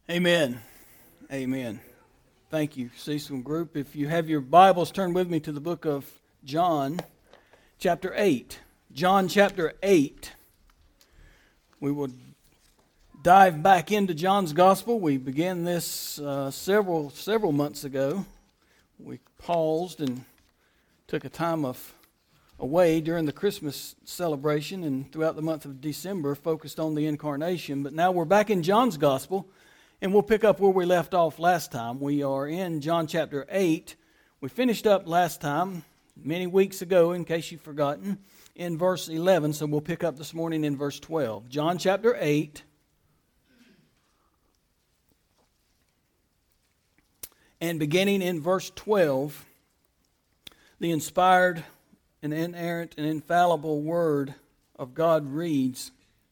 Amen. Amen. Thank you, Cecil Group. If you have your Bibles, turn with me to the book of John, chapter 8. John chapter 8. We will dive back into John's Gospel. We began this several months ago. We paused and took a time away during the Christmas celebration, and throughout the month of December focused on the Incarnation. But now we're back in John's Gospel, and we'll pick up where we left off last time. We are in John chapter 8. We finished up last time, many weeks ago, in case you've forgotten, in verse 11. So we'll pick up this morning in verse 12. John chapter 8. And beginning in verse 12, the inspired and inerrant and infallible Word of God reads,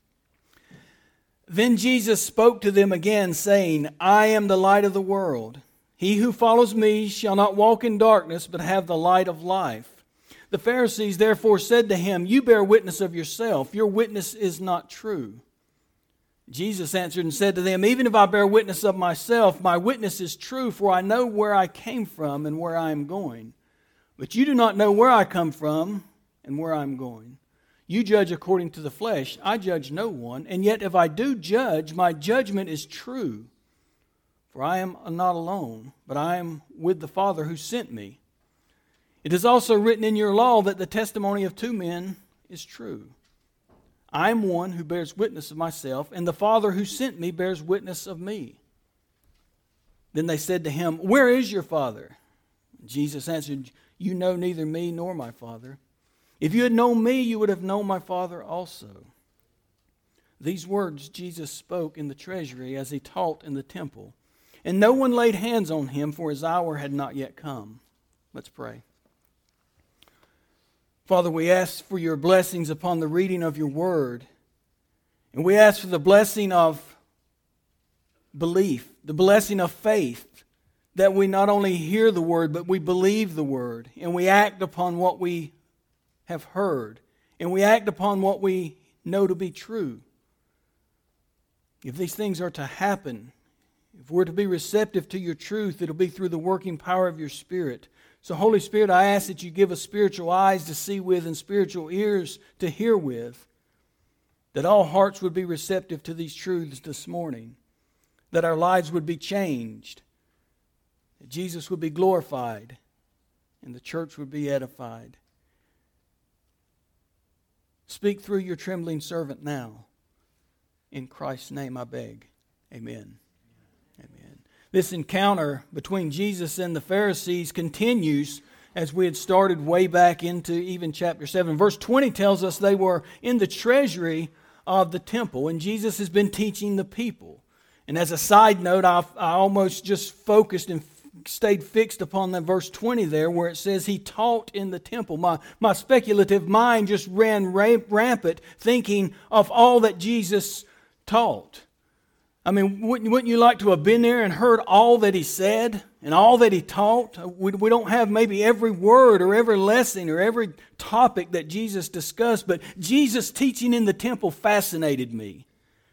"Then Jesus spoke to them again, saying, I am the light of the world. He who follows me shall not walk in darkness, but have the light of life. The Pharisees therefore said to him, You bear witness of yourself. Your witness is not true. Jesus answered and said to them, Even if I bear witness of myself, my witness is true, for I know where I came from and where I am going. But you do not know where I come from and where I am going. You judge according to the flesh. I judge no one. And yet if I do judge, my judgment is true. For I am not alone, but I am with the Father who sent me. It is also written in your law that the testimony of two men is true. I am one who bears witness of myself, and the Father who sent me bears witness of me. Then they said to him, Where is your Father? Jesus answered, You know neither me nor my Father. If you had known me, you would have known my Father also. These words Jesus spoke in the treasury as he taught in the temple. And no one laid hands on him, for his hour had not yet come. Let's pray. Father, we ask for your blessings upon the reading of your word. And we ask for the blessing of belief, the blessing of faith, that we not only hear the word, but we believe the word, and we act upon what we have heard, and we act upon what we know to be true. If these things are to happen, if we're to be receptive to your truth, it'll be through the working power of your Spirit. So Holy Spirit, I ask that you give us spiritual eyes to see with and spiritual ears to hear with, that all hearts would be receptive to these truths this morning, that our lives would be changed, that Jesus would be glorified, and the church would be edified. Speak through your trembling servant now. In Christ's name I beg. Amen. Amen. This encounter between Jesus and the Pharisees continues as we had started way back into even chapter 7. Verse 20 tells us they were in the treasury of the temple, and Jesus has been teaching the people. And as a side note, I almost just focused and stayed fixed upon that verse 20 there where it says he taught in the temple. My speculative mind just ran rampant thinking of all that Jesus taught. I mean, wouldn't you like to have been there and heard all that he said and all that he taught? We don't have maybe every word or every lesson or every topic that Jesus discussed, but Jesus teaching in the temple fascinated me.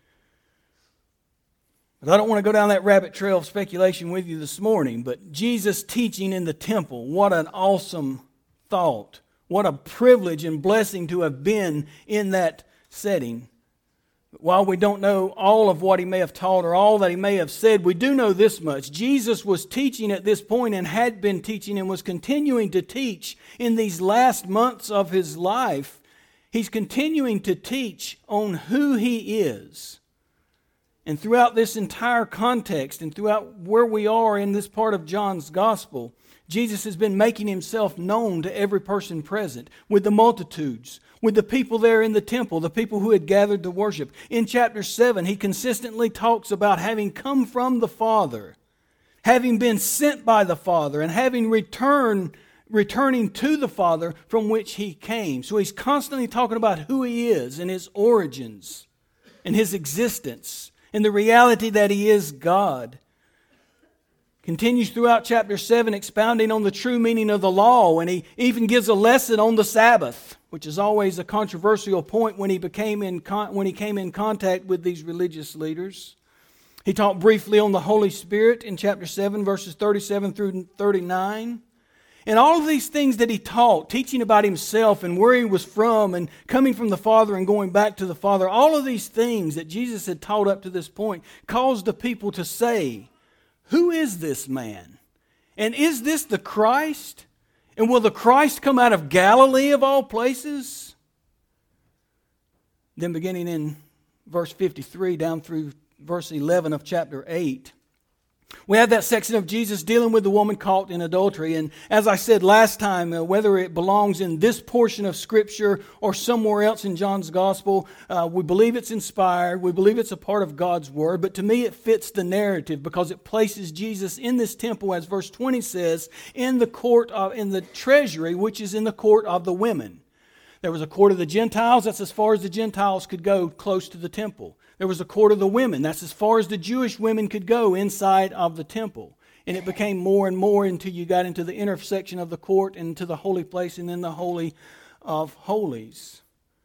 But I don't want to go down that rabbit trail of speculation with you this morning, but Jesus teaching in the temple, what an awesome thought. What a privilege and blessing to have been in that setting. But while we don't know all of what he may have taught or all that he may have said, we do know this much. Jesus was teaching at this point and had been teaching and was continuing to teach in these last months of his life. He's continuing to teach on who he is. And throughout this entire context and throughout where we are in this part of John's Gospel, Jesus has been making himself known to every person present, with the multitudes, with the people there in the temple, the people who had gathered to worship. In chapter 7, he consistently talks about having come from the Father, having been sent by the Father, and having returning to the Father from which he came. So he's constantly talking about who he is and his origins and his existence, and the reality that he is God. Continues throughout chapter 7 expounding on the true meaning of the law, and he even gives a lesson on the Sabbath, which is always a controversial point when he came in contact with these religious leaders. He taught briefly on the Holy Spirit in chapter 7, verses 37 through 39. And all of these things that he taught, teaching about himself and where he was from and coming from the Father and going back to the Father, all of these things that Jesus had taught up to this point caused the people to say, "Who is this man? And is this the Christ? And will the Christ come out of Galilee of all places?" Then beginning in verse 53 down through verse 11 of chapter 8, we have that section of Jesus dealing with the woman caught in adultery. And as I said last time, whether it belongs in this portion of Scripture or somewhere else in John's Gospel, we believe it's inspired. We believe it's a part of God's Word. But to me, it fits the narrative because it places Jesus in this temple, as verse 20 says, in the treasury, which is in the court of the women. There was a court of the Gentiles. That's as far as the Gentiles could go close to the temple. There was a court of the women. That's as far as the Jewish women could go inside of the temple. And it became more and more until you got into the intersection of the court and into the holy place and then the Holy of Holies.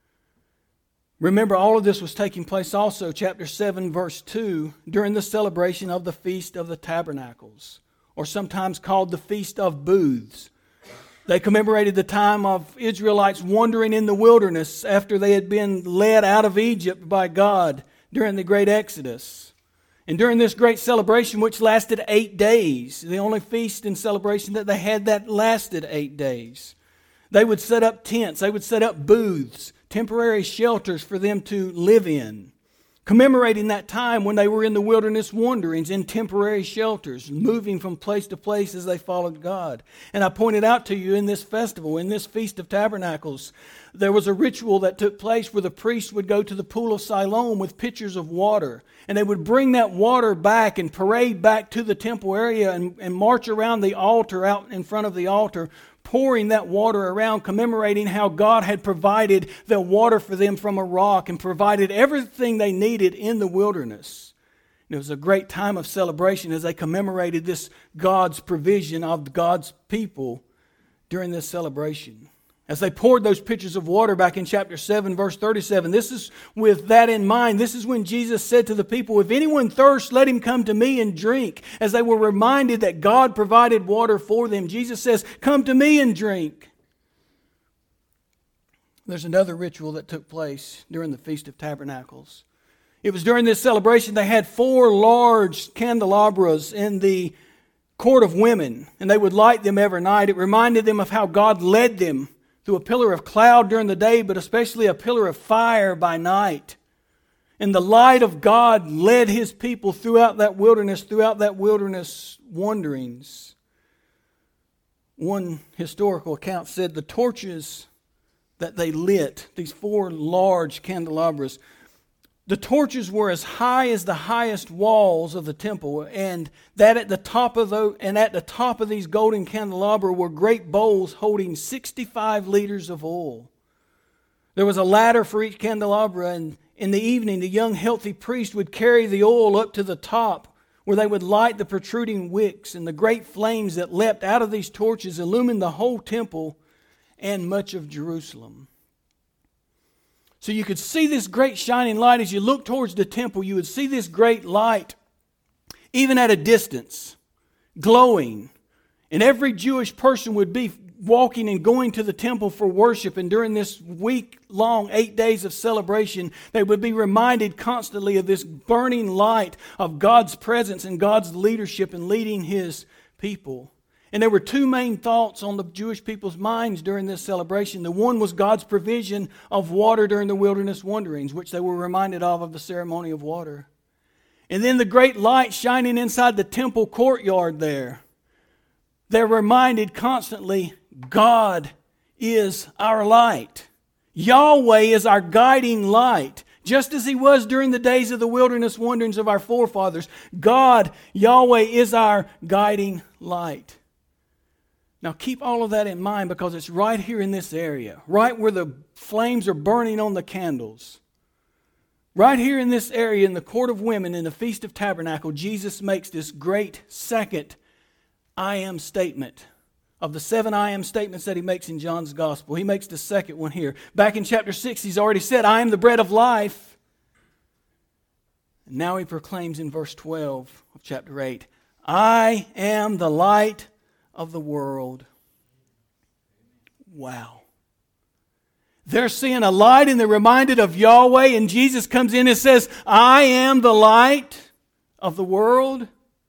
Remember, all of this was taking place also, chapter 7, verse 2, during the celebration of the Feast of the Tabernacles, or sometimes called the Feast of Booths. They commemorated the time of Israelites wandering in the wilderness after they had been led out of Egypt by God during the great Exodus. And during this great celebration, which lasted 8 days, the only feast and celebration that they had that lasted 8 days, they would set up tents, they would set up booths, temporary shelters for them to live in, commemorating that time when they were in the wilderness wanderings in temporary shelters, moving from place to place as they followed God. And I pointed out to you in this festival, in this Feast of Tabernacles, there was a ritual that took place where the priest would go to the pool of Siloam with pitchers of water. And they would bring that water back and parade back to the temple area and march around the altar, out in front of the altar, pouring that water around, commemorating how God had provided the water for them from a rock and provided everything they needed in the wilderness. And it was a great time of celebration as they commemorated this God's provision of God's people during this celebration. As they poured those pitchers of water back in chapter 7, verse 37, this is with that in mind. This is when Jesus said to the people, "If anyone thirsts, let him come to me and drink." As they were reminded that God provided water for them, Jesus says, "Come to me and drink." There's another ritual that took place during the Feast of Tabernacles. It was during this celebration they had 4 large candelabras in the court of women, and they would light them every night. It reminded them of how God led them through a pillar of cloud during the day, but especially a pillar of fire by night. And the light of God led His people throughout that wilderness wanderings. One historical account said the torches that they lit, these 4 large candelabras, the torches were as high as the highest walls of the temple, and that at the top of these golden candelabra were great bowls holding 65 liters of oil. There was a ladder for each candelabra, and in the evening the young healthy priest would carry the oil up to the top, where they would light the protruding wicks, and the great flames that leapt out of these torches illumined the whole temple and much of Jerusalem. So you could see this great shining light. As you look towards the temple, you would see this great light, even at a distance, glowing. And every Jewish person would be walking and going to the temple for worship. And during this week-long 8 days of celebration, they would be reminded constantly of this burning light of God's presence and God's leadership in leading His people. And there were 2 main thoughts on the Jewish people's minds during this celebration. The one was God's provision of water during the wilderness wanderings, which they were reminded of the ceremony of water. And then the great light shining inside the temple courtyard there. They're reminded constantly, God is our light. Yahweh is our guiding light. Just as He was during the days of the wilderness wanderings of our forefathers, God, Yahweh, is our guiding light. Now keep all of that in mind, because it's right here in this area, right where the flames are burning on the candles. Right here in this area, in the court of women, in the Feast of Tabernacle, Jesus makes this great second I am statement. Of the 7 I am statements that He makes in John's Gospel, He makes the second one here. Back in chapter 6, He's already said, I am the bread of life. And now he proclaims in verse 12 of chapter 8, I am the light of the world. Wow. They're seeing a light and they're reminded of Yahweh, and Jesus comes in and says, I am the light of the world.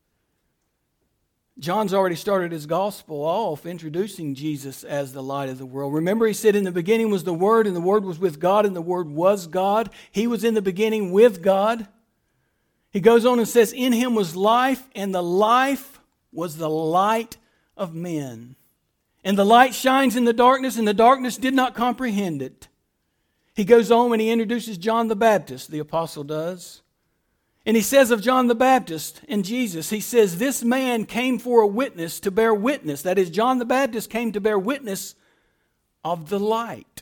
John's already started his gospel off introducing Jesus as the light of the world. Remember, he said, in the beginning was the Word, and the Word was with God, and the Word was God. He was in the beginning with God. He goes on and says, in Him was life, and the life was the light of men. And the light shines in the darkness, and the darkness did not comprehend it. He goes on and he introduces John the Baptist, the apostle does. And he says of John the Baptist and Jesus, he says, this man came for a witness to bear witness. That is, John the Baptist came to bear witness of the light,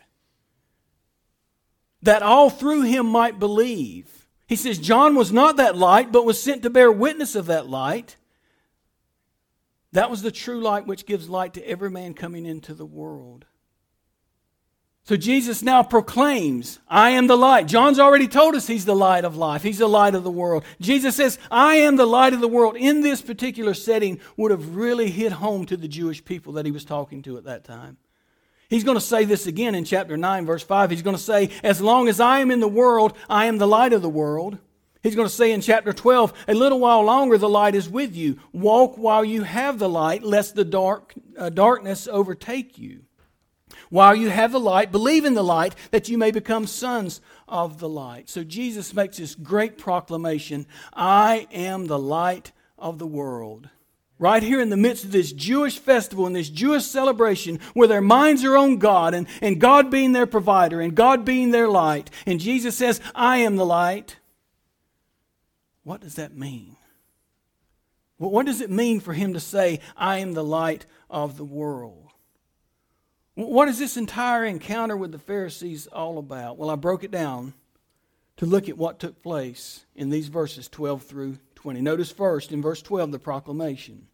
that all through him might believe. He says John was not that light, but was sent to bear witness of that light. That was the true light which gives light to every man coming into the world. So Jesus now proclaims, I am the light. John's already told us He's the light of life. He's the light of the world. Jesus says, I am the light of the world. In this particular setting would have really hit home to the Jewish people that He was talking to at that time. He's going to say this again in chapter 9, verse 5. He's going to say, as long as I am in the world, I am the light of the world. He's going to say in chapter 12, a little while longer the light is with you. Walk while you have the light, lest the darkness overtake you. While you have the light, believe in the light, that you may become sons of the light. So Jesus makes this great proclamation, I am the light of the world. Right here in the midst of this Jewish festival and this Jewish celebration where their minds are on God and God being their provider and God being their light. And Jesus says, I am the light. What does that mean? What does it mean for Him to say, I am the light of the world? What is this entire encounter with the Pharisees all about? Well, I broke it down to look at what took place in these verses 12 through 20. Notice first in verse 12 the proclamation.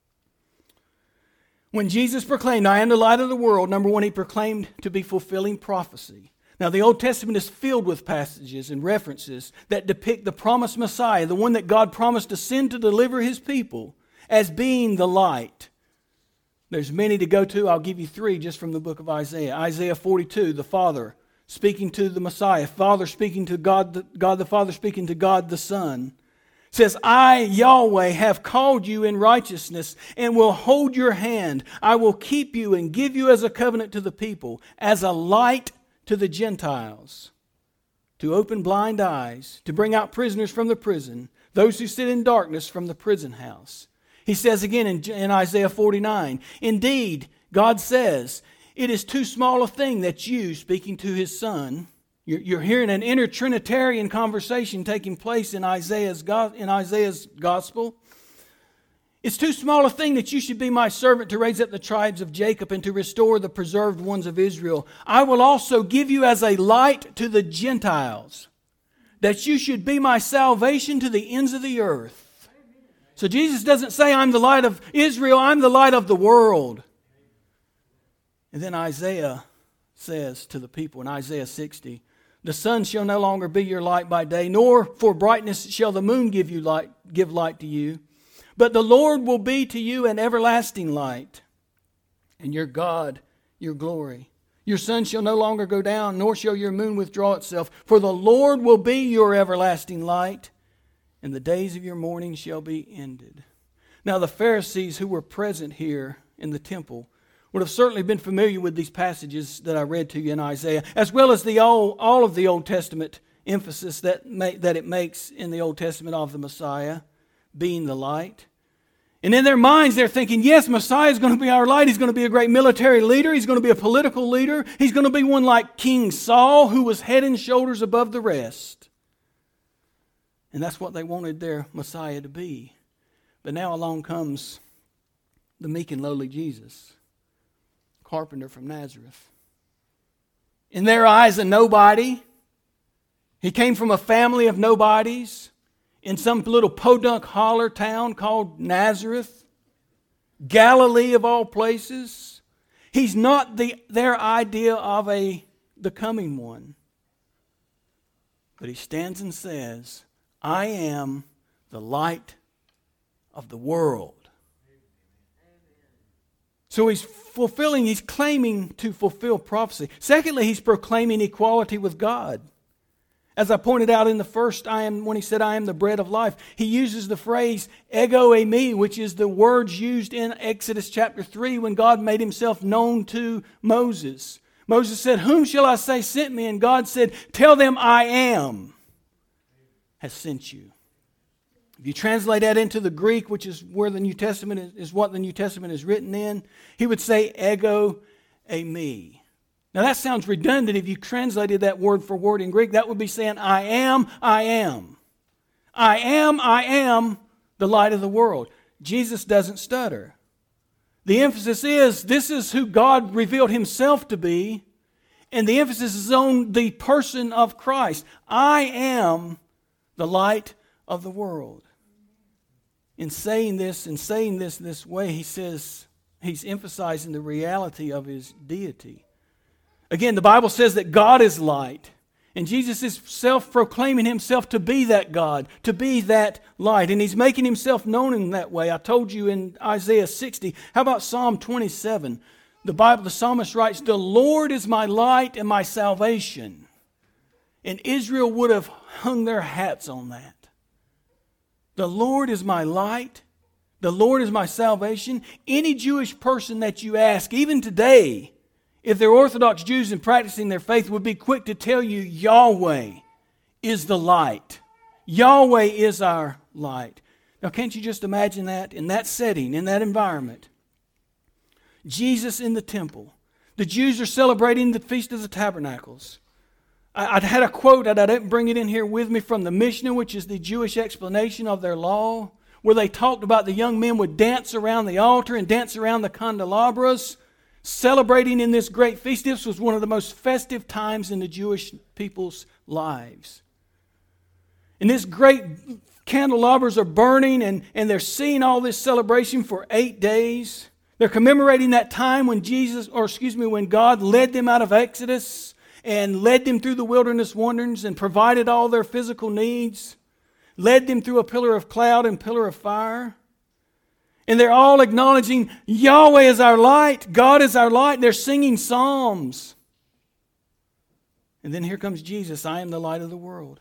When Jesus proclaimed, I am the light of the world, number one, He proclaimed to be fulfilling prophecy. Now, the Old Testament is filled with passages and references that depict the promised Messiah, the one that God promised to send to deliver His people, as being the light. There's many to go to. I'll give you three just from the book of Isaiah. Isaiah 42, the Father speaking to the Messiah. Father speaking to God the Father speaking to God the Son. Says, I, Yahweh, have called you in righteousness and will hold your hand. I will keep you and give you as a covenant to the people, as a light to the Gentiles, to open blind eyes, to bring out prisoners from the prison, those who sit in darkness from the prison house. He says again in Isaiah 49, indeed, God says, it is too small a thing that you, speaking to His Son, you're hearing an inner Trinitarian conversation taking place in Isaiah's gospel. It's too small a thing that you should be my servant to raise up the tribes of Jacob and to restore the preserved ones of Israel. I will also give you as a light to the Gentiles, that you should be my salvation to the ends of the earth. So Jesus doesn't say, I'm the light of Israel, I'm the light of the world. And then Isaiah says to the people in Isaiah 60, the sun shall no longer be your light by day, nor for brightness shall the moon give light to you. But the Lord will be to you an everlasting light, and your God your glory. Your sun shall no longer go down, nor shall your moon withdraw itself. For the Lord will be your everlasting light, and the days of your mourning shall be ended. Now the Pharisees who were present here in the temple would have certainly been familiar with these passages that I read to you in Isaiah, as well as all of the Old Testament emphasis that it makes in the Old Testament of the Messiah being the light. And in their minds they're thinking, yes, Messiah is going to be our light. He's going to be a great military leader. He's going to be a political leader. He's going to be one like King Saul, who was head and shoulders above the rest. And that's what they wanted their Messiah to be. But now along comes the meek and lowly Jesus, carpenter from Nazareth. In their eyes, a nobody. He came from a family of nobodies in some little podunk holler town called Nazareth, Galilee of all places. He's not their idea of the coming one. But He stands and says, I am the light of the world. So he's claiming to fulfill prophecy. Secondly, he's proclaiming equality with God. As I pointed out in the first, when he said, I am the bread of life, he uses the phrase ego eimi, which is the words used in Exodus chapter 3 when God made himself known to Moses. Moses said, whom shall I say sent me? And God said, tell them I am has sent you. If you translate that into the Greek, which is where the New Testament is what the New Testament is written in, he would say ego eimi. Now that sounds redundant if you translated that word for word in Greek. That would be saying I am the light of the world. Jesus doesn't stutter. The emphasis is this is who God revealed himself to be, and the emphasis is on the person of Christ. I am the light of the world. In saying this this way, he says he's emphasizing the reality of his deity. Again, the Bible says that God is light, and Jesus is self-proclaiming himself to be that God, to be that light, and he's making himself known in that way. I told you in Isaiah 60. How about Psalm 27? The psalmist writes, the Lord is my light and my salvation. And Israel would have hung their hats on that. The Lord is my light. The Lord is my salvation. Any Jewish person that you ask, even today, if they're Orthodox Jews and practicing their faith, would be quick to tell you Yahweh is the light. Yahweh is our light. Now, can't you just imagine that in that setting, in that environment? Jesus in the temple. The Jews are celebrating the Feast of the Tabernacles. I had a quote, and I didn't bring it in here with me, from the Mishnah, which is the Jewish explanation of their law, where they talked about the young men would dance around the altar and dance around the candelabras, celebrating in this great feast. This was one of the most festive times in the Jewish people's lives. And this great candelabras are burning, and they're seeing all this celebration for 8 days. They're commemorating that time when when God led them out of Exodus and led them through the wilderness wanderings and provided all their physical needs, led them through a pillar of cloud and pillar of fire. And they're all acknowledging Yahweh is our light, God is our light. They're singing psalms. And then here comes Jesus, I am the light of the world.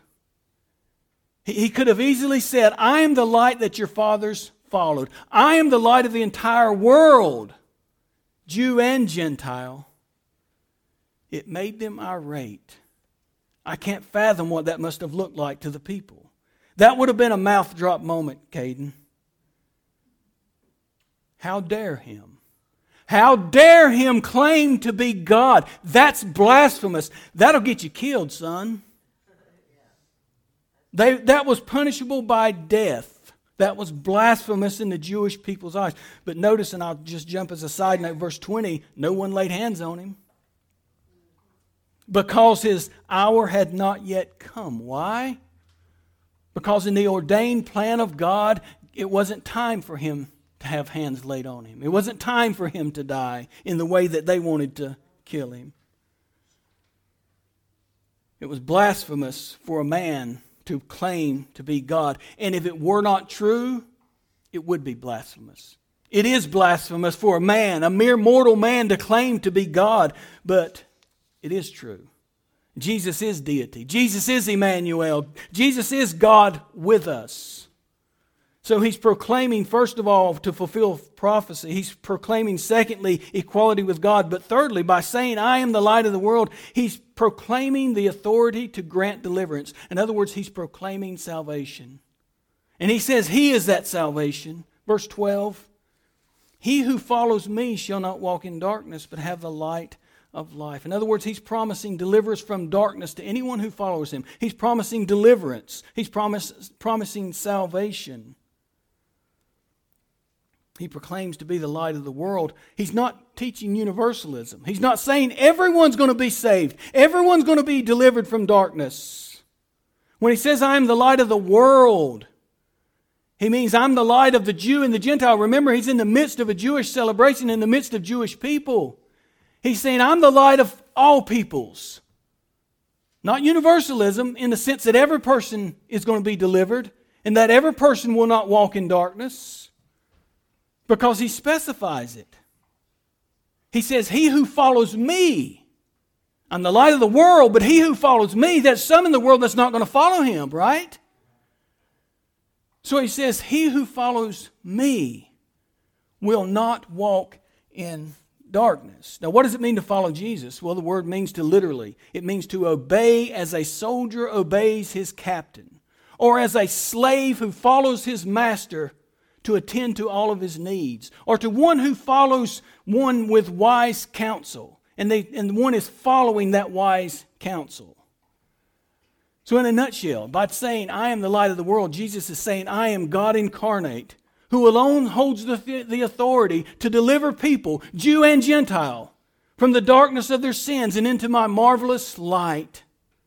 He could have easily said, I am the light that your fathers followed. I am the light of the entire world, Jew and Gentile. It made them irate. I can't fathom what that must have looked like to the people. That would have been a mouth drop moment, Caden. How dare him? How dare him claim to be God? That's blasphemous. That'll get you killed, son. That was punishable by death. That was blasphemous in the Jewish people's eyes. But notice, and I'll just jump as a side note, verse 20, no one laid hands on him, because his hour had not yet come. Why? Because in the ordained plan of God, it wasn't time for him to have hands laid on him. It wasn't time for him to die in the way that they wanted to kill him. It was blasphemous for a man to claim to be God. And if it were not true, it would be blasphemous. It is blasphemous for a man, a mere mortal man, to claim to be God, but it is true. Jesus is deity. Jesus is Emmanuel. Jesus is God with us. So he's proclaiming, first of all, to fulfill prophecy. He's proclaiming, secondly, equality with God. But thirdly, by saying, I am the light of the world, he's proclaiming the authority to grant deliverance. In other words, he's proclaiming salvation. And he says he is that salvation. Verse 12, he who follows me shall not walk in darkness, but have the light of life. In other words, he's promising deliverance from darkness to anyone who follows him. He's promising deliverance. He's promising salvation. He proclaims to be the light of the world. He's not teaching universalism. He's not saying everyone's going to be saved. Everyone's going to be delivered from darkness. When he says, I am the light of the world, he means I'm the light of the Jew and the Gentile. Remember, he's in the midst of a Jewish celebration, in the midst of Jewish people. He's saying, I'm the light of all peoples. Not universalism in the sense that every person is going to be delivered and that every person will not walk in darkness, because He specifies it. He says, he who follows me, I'm the light of the world, but he who follows me, there's some in the world that's not going to follow Him, right? So He says, he who follows me will not walk in darkness. Now, what does it mean to follow Jesus? Well, the word means to literally. It means to obey as a soldier obeys his captain, or as a slave who follows his master to attend to all of his needs, or to one who follows one with wise counsel, and one is following that wise counsel. So in a nutshell, by saying, I am the light of the world, Jesus is saying, I am God incarnate, who alone holds the authority to deliver people, Jew and Gentile, from the darkness of their sins and into my marvelous light.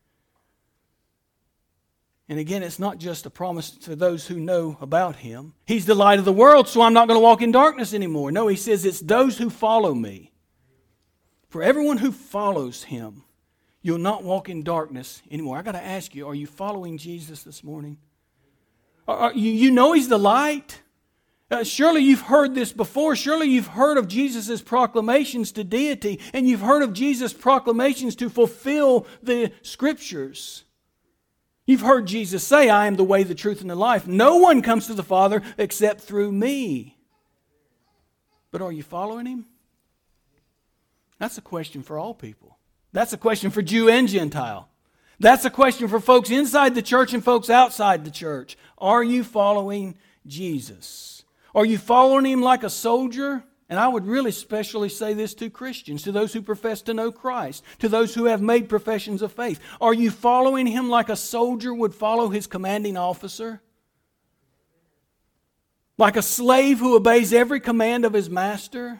And again, it's not just a promise to those who know about Him. He's the light of the world, so I'm not going to walk in darkness anymore. No, He says it's those who follow me. For everyone who follows Him, you'll not walk in darkness anymore. I got to ask you, are you following Jesus this morning? You know He's the light. Surely you've heard this before. Surely you've heard of Jesus' proclamations to deity, and you've heard of Jesus' proclamations to fulfill the Scriptures. You've heard Jesus say, I am the way, the truth, and the life. No one comes to the Father except through me. But are you following Him? That's a question for all people. That's a question for Jew and Gentile. That's a question for folks inside the church and folks outside the church. Are you following Jesus? Are you following Him like a soldier? And I would really especially say this to Christians, to those who profess to know Christ, to those who have made professions of faith. Are you following Him like a soldier would follow his commanding officer? Like a slave who obeys every command of his master?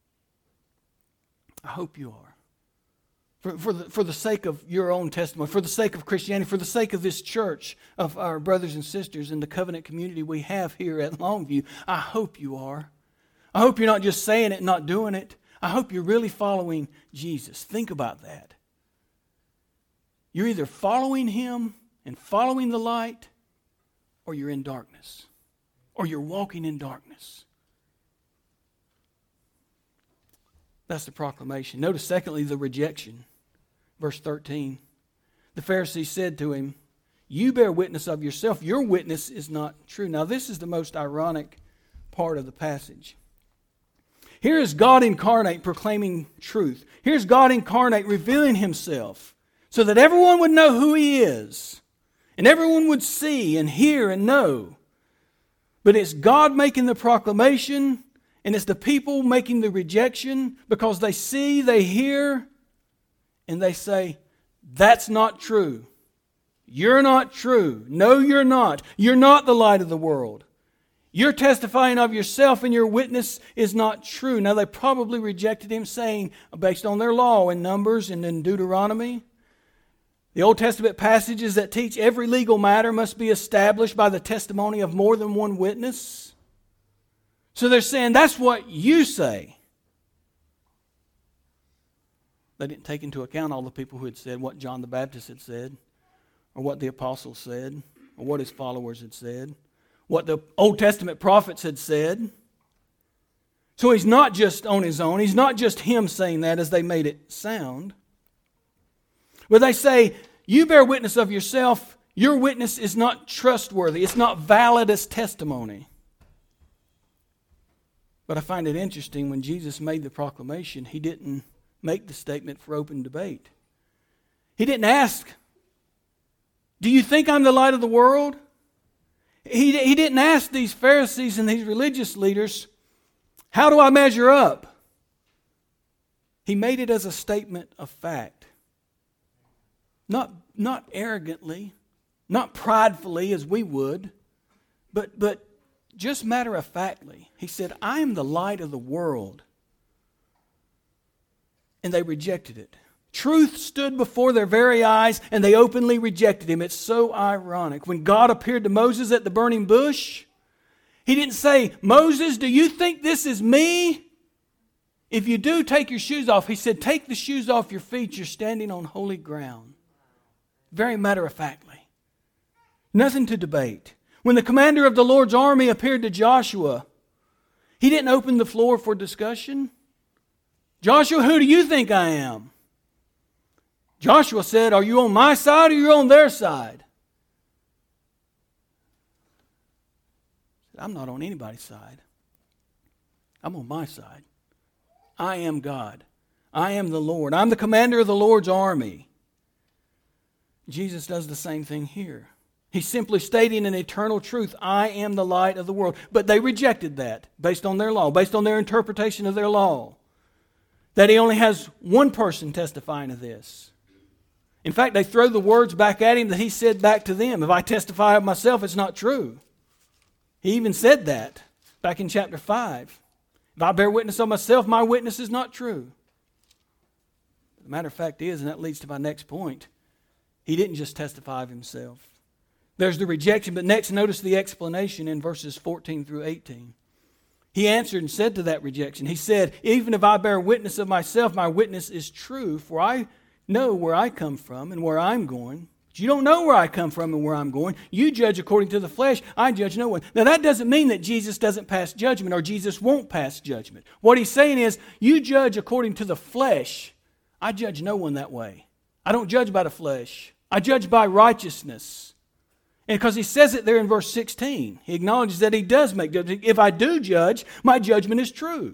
I hope you are. For the sake of your own testimony, for the sake of Christianity, for the sake of this church, of our brothers and sisters in the covenant community we have here at Longview, I hope you are. I hope you're not just saying it and not doing it. I hope you're really following Jesus. Think about that. You're either following Him and following the light, or you're in darkness, or you're walking in darkness. That's the proclamation. Notice, secondly, the rejection. Verse 13. The Pharisees said to Him, you bear witness of yourself. Your witness is not true. Now, this is the most ironic part of the passage. Here is God incarnate proclaiming truth. Here's God incarnate revealing Himself so that everyone would know who He is and everyone would see and hear and know. But it's God making the proclamation, and it's the people making the rejection because they see, they hear, and they say, that's not true. You're not true. No, you're not. You're not the light of the world. You're testifying of yourself and your witness is not true. Now, they probably rejected Him, saying, based on their law in Numbers and in Deuteronomy, the Old Testament passages that teach every legal matter must be established by the testimony of more than one witness. So they're saying, that's what you say. They didn't take into account all the people who had said what John the Baptist had said, or what the apostles said, or what his followers had said, what the Old Testament prophets had said. So He's not just on His own. He's not just Him saying that as they made it sound. But they say, you bear witness of yourself. Your witness is not trustworthy. It's not valid as testimony. But I find it interesting, when Jesus made the proclamation, He didn't make the statement for open debate. He didn't ask, do you think I'm the light of the world? He didn't ask these Pharisees and these religious leaders, how do I measure up? He made it as a statement of fact. Not arrogantly, not pridefully as we would, but just matter-of-factly. He said, I am the light of the world. And they rejected it. Truth stood before their very eyes, and they openly rejected Him. It's so ironic. When God appeared to Moses at the burning bush, He didn't say, Moses, do you think this is me? If you do, take your shoes off. He said, take the shoes off your feet. You're standing on holy ground. very matter-of-factly. Nothing to debate. When the commander of the Lord's army appeared to Joshua, he didn't open the floor for discussion. Joshua, who do you think I am? Joshua said, are you on my side or are you on their side? I'm not on anybody's side. I'm on my side. I am God. I am the Lord. I'm the commander of the Lord's army. Jesus does the same thing here. He's simply stating an eternal truth. I am the light of the world. But they rejected that based on their law, based on their interpretation of their law. That he only has one person testifying of this. In fact, they throw the words back at him that he said back to them. If I testify of myself, it's not true. He even said that back in chapter 5. If I bear witness of myself, my witness is not true. The matter of fact is, and that leads to my next point, he didn't just testify of himself. There's the rejection, but next notice the explanation in verses 14 through 18. He answered and said to that rejection, he said, even if I bear witness of myself, my witness is true, for I know where I come from and where I'm going. But you don't know where I come from and where I'm going. You judge according to the flesh. I judge no one. Now that doesn't mean that Jesus doesn't pass judgment or Jesus won't pass judgment. What he's saying is, you judge according to the flesh. I judge no one that way. I don't judge by the flesh. I judge by righteousness. And because he says it there in verse 16, he acknowledges that he does make judgment. If I do judge, my judgment is true.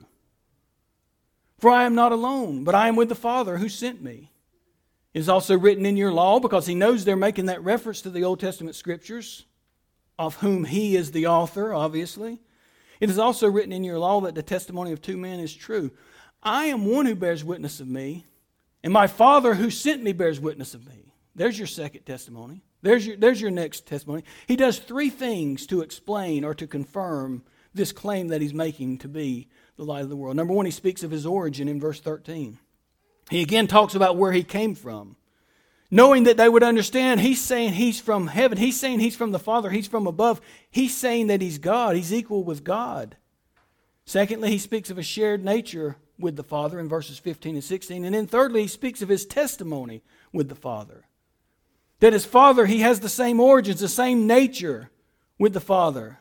For I am not alone, but I am with the Father who sent me. It is also written in your law, because he knows they're making that reference to the Old Testament Scriptures, of whom he is the author, obviously. It is also written in your law that the testimony of two men is true. I am one who bears witness of me, and my Father who sent me bears witness of me. There's your second testimony. There's your next testimony. He does three things to explain or to confirm this claim that he's making to be the light of the world. Number one, he speaks of his origin in verse 13. He again talks about where he came from. Knowing that they would understand, he's saying he's from heaven. He's saying he's from the Father. He's from above. He's saying that he's God. He's equal with God. Secondly, he speaks of a shared nature with the Father in verses 15 and 16. And then thirdly, he speaks of his testimony with the Father. That his Father, he has the same origins, the same nature with the Father.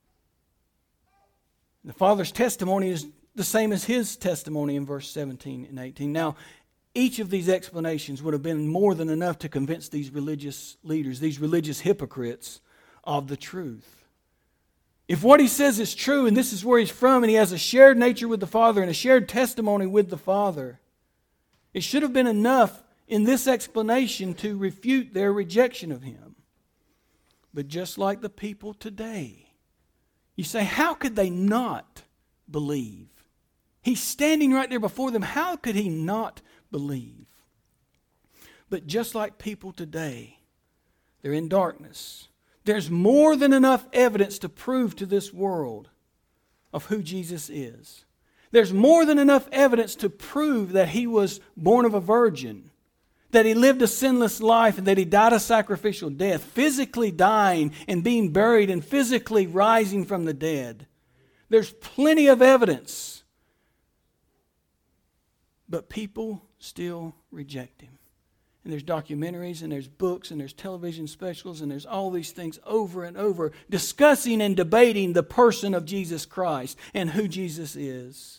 The Father's testimony is the same as his testimony in verse 17 and 18. Now, each of these explanations would have been more than enough to convince these religious leaders, these religious hypocrites, of the truth. If what he says is true, and this is where he's from, and he has a shared nature with the Father and a shared testimony with the Father, it should have been enough in this explanation to refute their rejection of him. But just like the people today, you say, how could they not believe? He's standing right there before them. How could he not believe? But just like people today, they're in darkness. There's more than enough evidence to prove to this world of who Jesus is. There's more than enough evidence to prove that he was born of a virgin, that he lived a sinless life, and that he died a sacrificial death, physically dying and being buried and physically rising from the dead. There's plenty of evidence. But people still reject him. And there's documentaries and there's books and there's television specials and there's all these things over and over discussing and debating the person of Jesus Christ and who Jesus is.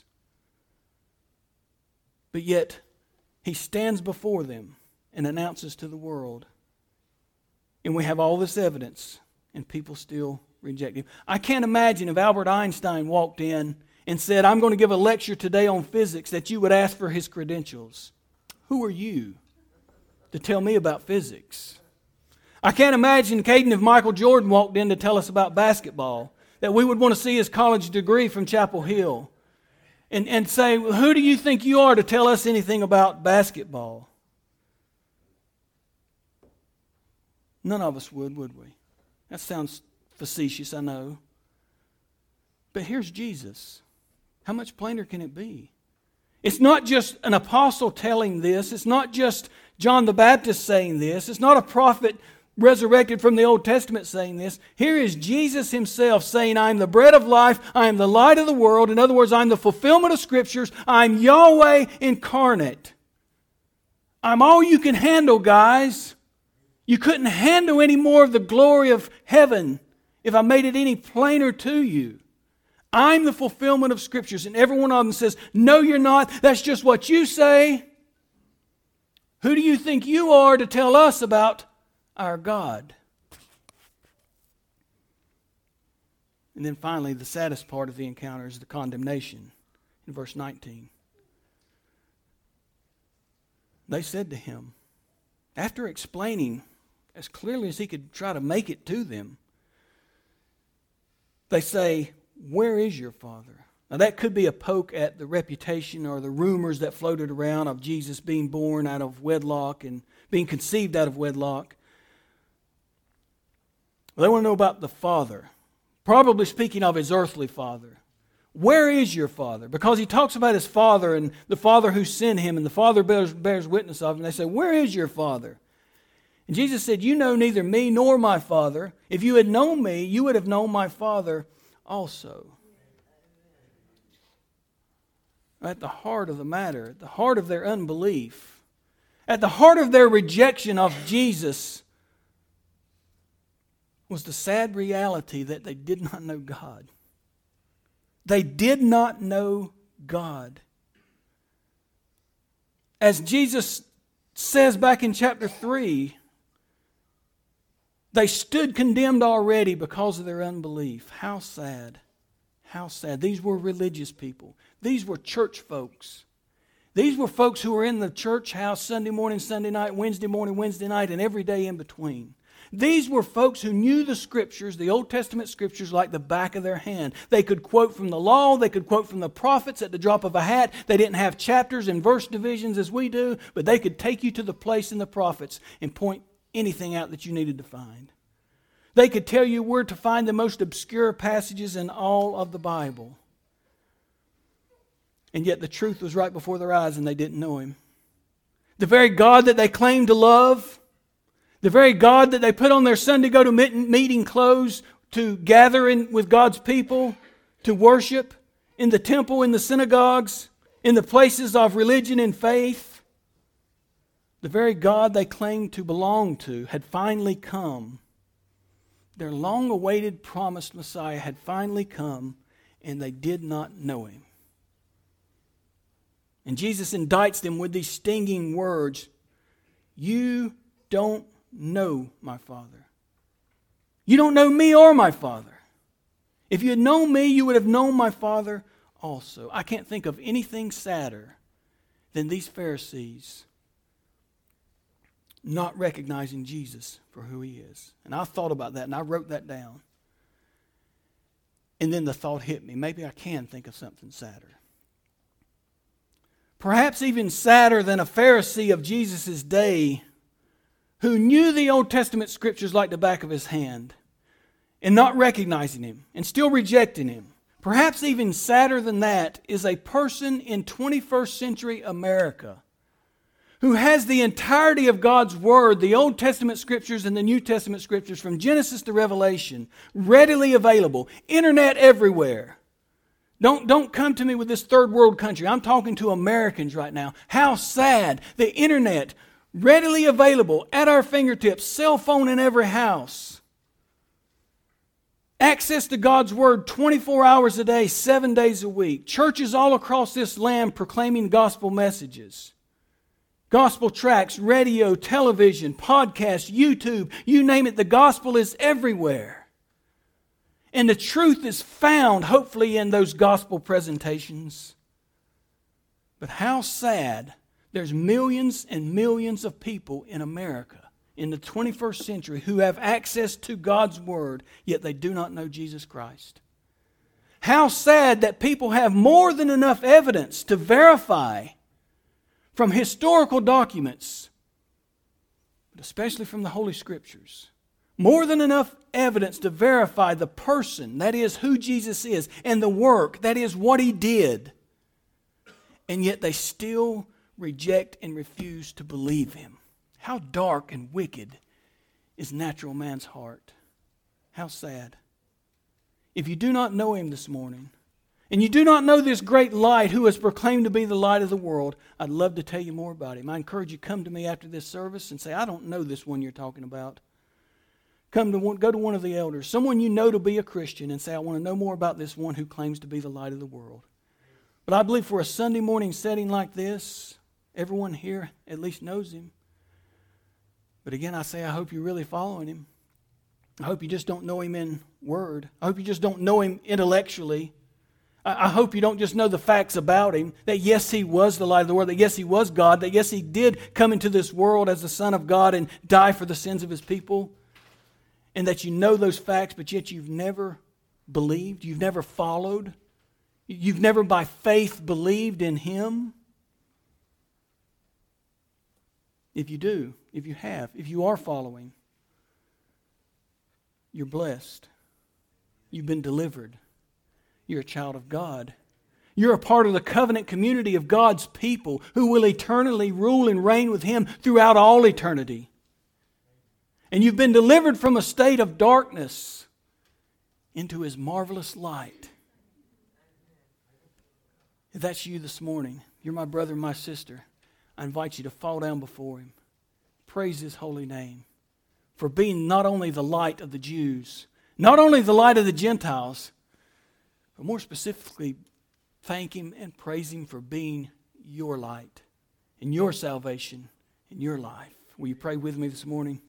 But yet, he stands before them and announces to the world. And we have all this evidence and people still reject him. I can't imagine if Albert Einstein walked in and said, I'm going to give a lecture today on physics, that you would ask for his credentials. Who are you to tell me about physics? I can't imagine, Caden, if Michael Jordan walked in to tell us about basketball, that we would want to see his college degree from Chapel Hill and say, well, who do you think you are to tell us anything about basketball? None of us would we? That sounds facetious, I know. But here's Jesus. How much plainer can it be? It's not just an apostle telling this. It's not just John the Baptist saying this. It's not a prophet resurrected from the Old Testament saying this. Here is Jesus himself saying, I am the bread of life. I am the light of the world. In other words, I'm the fulfillment of Scriptures. I'm Yahweh incarnate. I'm all you can handle, guys. You couldn't handle any more of the glory of heaven if I made it any plainer to you. I'm the fulfillment of Scriptures. And every one of them says, no, you're not. That's just what you say. Who do you think you are to tell us about our God? And then finally, the saddest part of the encounter is the condemnation in verse 19. They said to him, after explaining as clearly as he could try to make it to them, they say, where is your father? Now that could be a poke at the reputation or the rumors that floated around of Jesus being born out of wedlock and being conceived out of wedlock. They want to know about the father, probably speaking of his earthly father. Where is your father? Because he talks about his father and the father who sent him, and the father bears witness of him. They say, where is your father? And Jesus said, you know neither me nor my Father. If you had known me, you would have known my Father also. At the heart of the matter, at the heart of their unbelief, at the heart of their rejection of Jesus, was the sad reality that they did not know God. They did not know God. As Jesus says back in chapter 3, they stood condemned already because of their unbelief. How sad. How sad. These were religious people. These were church folks. These were folks who were in the church house Sunday morning, Sunday night, Wednesday morning, Wednesday night, and every day in between. These were folks who knew the Scriptures, the Old Testament Scriptures, like the back of their hand. They could quote from the law. They could quote from the prophets at the drop of a hat. They didn't have chapters and verse divisions as we do, but they could take you to the place in the prophets and point anything out that you needed to find. They could tell you where to find the most obscure passages in all of the Bible. And yet the truth was right before their eyes and they didn't know Him. The very God that they claimed to love, the very God that they put on their Sunday go-to-meeting clothes to gather in with God's people, to worship in the temple, in the synagogues, in the places of religion and faith, the very God they claimed to belong to had finally come. Their long-awaited promised Messiah had finally come, and they did not know Him. And Jesus indicts them with these stinging words, you don't know my Father. You don't know me or my Father. If you had known me, you would have known my Father also. I can't think of anything sadder than these Pharisees not recognizing Jesus for who He is. And I thought about that and I wrote that down. And then the thought hit me, maybe I can think of something sadder. Perhaps even sadder than a Pharisee of Jesus' day who knew the Old Testament Scriptures like the back of his hand and not recognizing Him and still rejecting Him. Perhaps even sadder than that is a person in 21st century America who has the entirety of God's Word, the Old Testament Scriptures and the New Testament Scriptures from Genesis to Revelation, readily available, internet everywhere. Don't come to me with this third world country. I'm talking to Americans right now. How sad. The internet, readily available, at our fingertips, cell phone in every house. Access to God's Word 24 hours a day, 7 days a week. Churches all across this land proclaiming gospel messages. Gospel tracts, radio, television, podcasts, YouTube, you name it, the gospel is everywhere. And the truth is found, hopefully, in those gospel presentations. But how sad, there's millions and millions of people in America in the 21st century who have access to God's Word, yet they do not know Jesus Christ. How sad that people have more than enough evidence to verify from historical documents, but especially from the Holy Scriptures, more than enough evidence to verify the person, that is who Jesus is, and the work, that is what He did. And yet they still reject and refuse to believe Him. How dark and wicked is natural man's heart. How sad. If you do not know Him this morning, and you do not know this great light who is proclaimed to be the light of the world, I'd love to tell you more about him. I encourage you, come to me after this service and say, I don't know this one you're talking about. Go to one of the elders, someone you know to be a Christian, and say, I want to know more about this one who claims to be the light of the world. But I believe for a Sunday morning setting like this, everyone here at least knows him. But again, I say, I hope you're really following him. I hope you just don't know him in word. I hope you just don't know him intellectually. I hope you don't just know the facts about him, that yes, he was the light of the world, that yes, he was God, that yes, he did come into this world as the Son of God and die for the sins of his people, and that you know those facts, but yet you've never believed, you've never followed, you've never by faith believed in him. If you do, if you have, if you are following, you're blessed. You've been delivered. You're a child of God. You're a part of the covenant community of God's people who will eternally rule and reign with him throughout all eternity. And you've been delivered from a state of darkness into his marvelous light. If that's you this morning, you're my brother and my sister, I invite you to fall down before him. Praise his holy name for being not only the light of the Jews, not only the light of the Gentiles, but more specifically, thank him and praise him for being your light and your salvation in your life. Will you pray with me this morning?